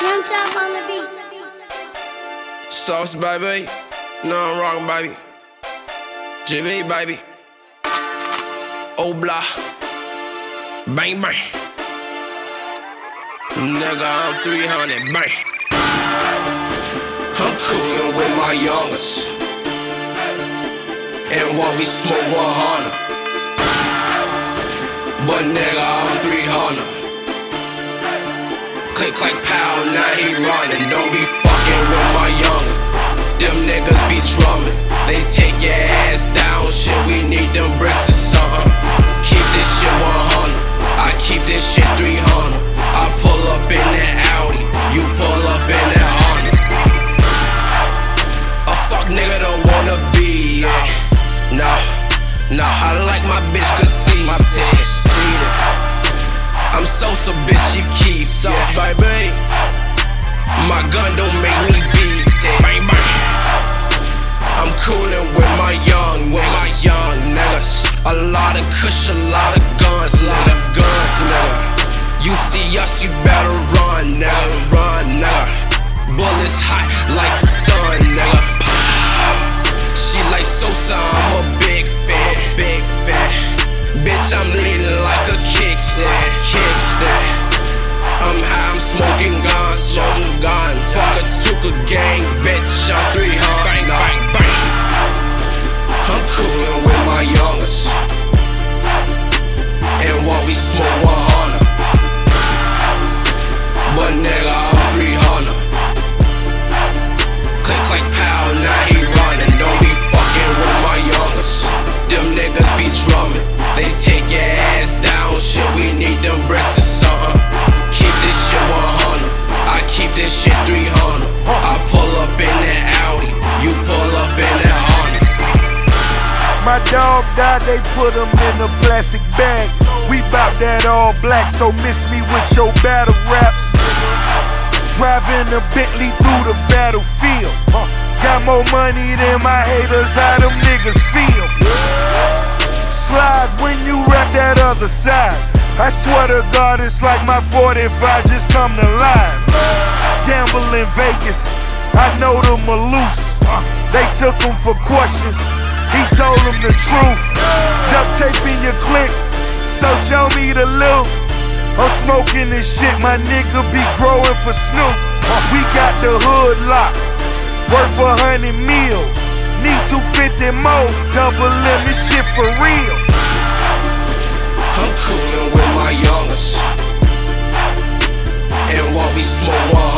Slim Chop on the beat. Sauce, baby. No, I'm rockin', baby. GB, baby. Obla. Bang, bang. Nigga, I'm 300, bang. I'm coolin' with my youngest. And while we smoke 100. But nigga, I'm 300. Click, clack, pow, now he running. Don't be fucking with my youngin'. Them niggas be drummin'. They take your ass down. Shit, we need them bricks or something. Keep this shit 100. I keep this shit 300. I pull up in that Audi. You pull up in that Honda. A fuck nigga don't wanna be, yeah. Nah, I like my bitch conceited. I'm so bitch, she keeps sauce, yeah. Baby. My gun don't make me beat it. Bang, bang. I'm coolin' with my young niggas. A lot of kush, a lot of guns, nigga. You see us, you better run, nigga. Bullets hot like the sun, nigga. She like Sosa, I'm a big fan. Bitch, I'm leaning like a kickstand. I'm high, I'm smoking guns. Fuck a Tuka gang, bitch, I'm 300. Bang, bang, bang. I'm coolin' with my youngest. And while we smoke 100. But nigga, I'm 300. Click, clack, pow, now he running. Don't be fucking with my youngest. Them niggas be drummin'. They take your ass down. Shit, we need them bricks or something. Keep this shit 100. I keep this shit 300. I pull up in that Audi. You pull up in that Honda. My dog died, they put him in a plastic bag. We bout that all black, so miss me with your battle raps. Driving a Bentley through the battlefield. Got more money than my haters, how them niggas feel. Slide when you rap that other side. I swear to God, it's like my 45 just come to life. Gamble in Vegas, I know them are loose. They took him for questions, he told them the truth. Duct tape in your clip, so show me the loot. I'm smoking this shit, my nigga be growing for Snoop. We got the hood locked, worth 100 mil. Need 250 more, double limit shit for real. I'm coolin' with my youngest. And while we smoke 100.